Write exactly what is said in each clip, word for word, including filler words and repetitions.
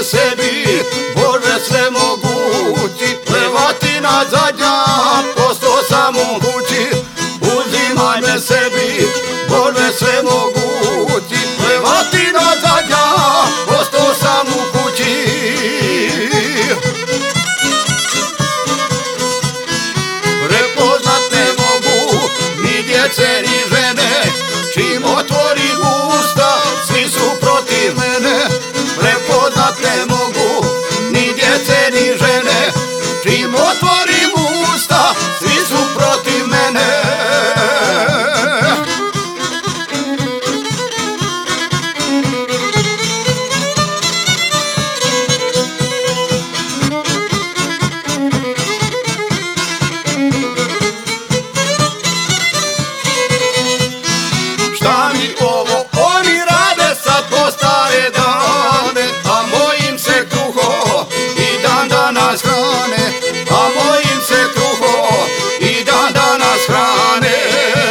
sebi, Bože svemogući, levatina zadnja, posto sam u kući, uzimaj me sebi, Bože svemogući, levatina zadnja, posto sam u kući. Prepoznat ne mogu ni djece ni žene, čim otvorim usta, svi su protiv mene. Prepoznat ne mogu ni djece ni žene, čim otvorim usta, svi su protiv mene. Šta mi ovo oni rade sad po stare dane, a mojim se kruho i dan danas hrane, a mojim se kruho i dan danas hrane.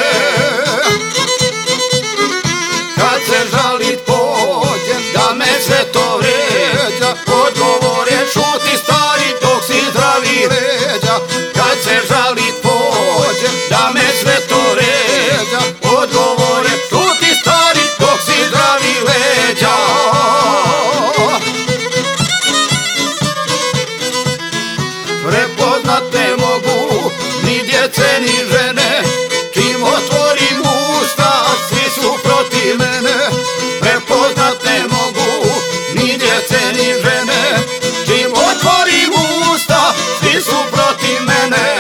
Kad se žalit pođem da me sve to vređa, odgovore šuti stari dok si zdravi leđa. Kad se žalit pođem da me sve to vređa, odgovore šuti stari dok si zdravi leđa. Prepoznat ne mogu ni djece ni žene, čim otvorim usta, svi su protiv mene. Prepoznat ne mogu ni djece ni žene, čim otvorim usta, svi su protiv mene.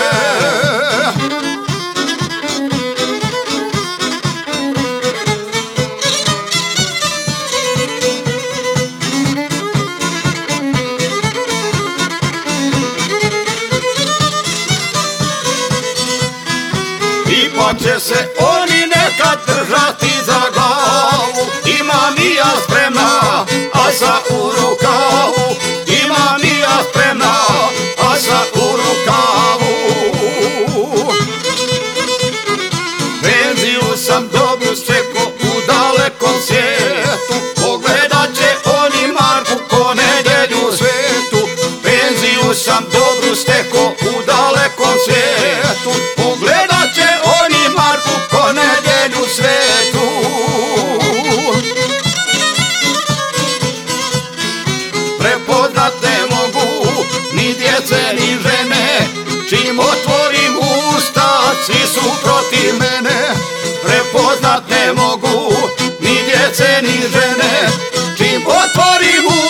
Ipak će se oni nekad držati za glavu, imam i ja spremna asa u rukavu, imam i ja spremna asa u rukavu. Penziju sam dobru stekao u dalekom svijetu, pogledat će oni Marku ko nedjelju svetu. Penziju sam dobru stekao u dalekom svijetu, pogledat će oni Marku ko nedjelju svetu. Prepoznat ne mogu ni djece ni žene, čim otvorim usta, svi su protiv mene. Prepoznat ne mogu ni djece ni žene, čim otvorim usta,